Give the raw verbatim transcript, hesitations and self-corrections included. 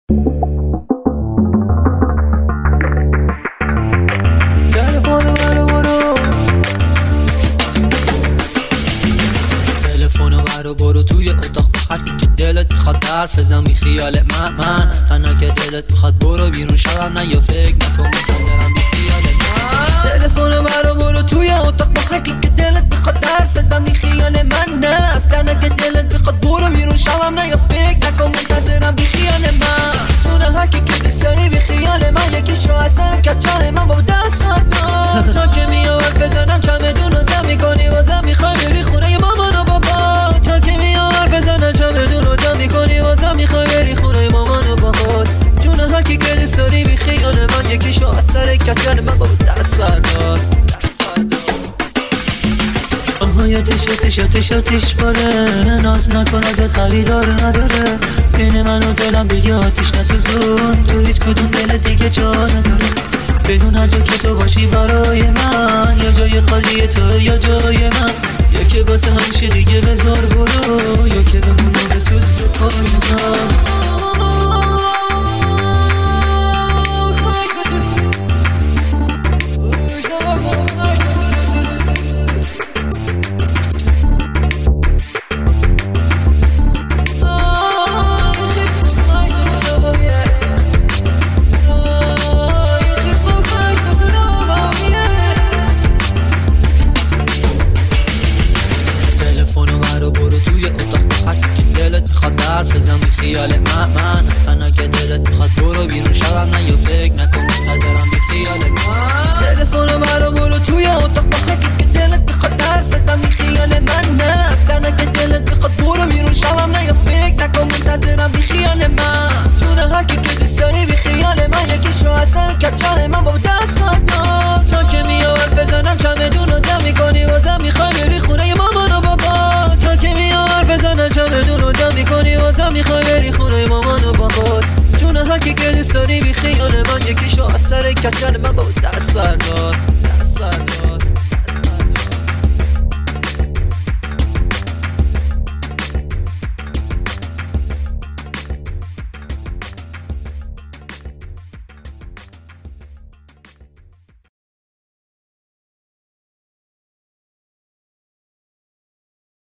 برو توی اتاق بخر که دلت میخواد حرف بزن بی خیال من من اصلا که دلت میخواد برو بیرون شبم نه یا فکر نکن میخوام بی خیال من تلفن برو برو توی اتاق بخر که دلت میخواد حرف بزن بی خیال من نه اصلا که دلت میخواد برو بیرون شبم نه یا فکر نکن منتظرم بی خیال من چون هر کی که بسری بی خیال من یکیشو اثر کچل من با دست خواهد تا که میام حرف بزنم چمدون رو دم میکنی واسم میخوای بری خونه مامان و بابا تا که میام حرف بزنم چمدون رو دم میکنی واسم میخوای بری خونه مامان و بابا جون هر کی که بسری بی خیال من یکیشو اثر کچل من با دست بردار آهای تش تش تش تش باره ناز نکن ازت خریدار نداره بین من و دلم دیگه آتیش نسوزون تو هیچ کدوم دل دیگه جا نداره بدون هر جا که تو باشی برای من یا جای خالی تو یا جای من یا که واسه همیشه دیگه بذار برو یا که بمونو بسوز به پای من حرف بزن بی خیال من من اصلا که دلت میخواد برو بیرون شبم نه یا فکر نکن منتظرم بی خیال من تلفن برو برو توی اتاق بخر که دلت میخواد حرف بزن بی خیال من نه اصلا که دلت میخواد برو بیرون شبم نه یا فکر نکن منتظرم بی خیال من چون هر کی که دوست داری بی خیال من یکیشو اثر کچل من با دست خواهد تا که میام حرف بزنم چمدون رو دم میکنی واسم میخوای بری خونه مامان و بابا تا که میام حرف بزنم چمدون رو دم میکنی واسم میخوای بری خونه مامان و بابا جون هر کی که دوست داری بی خیال من یکیشو اثر کچل من با دست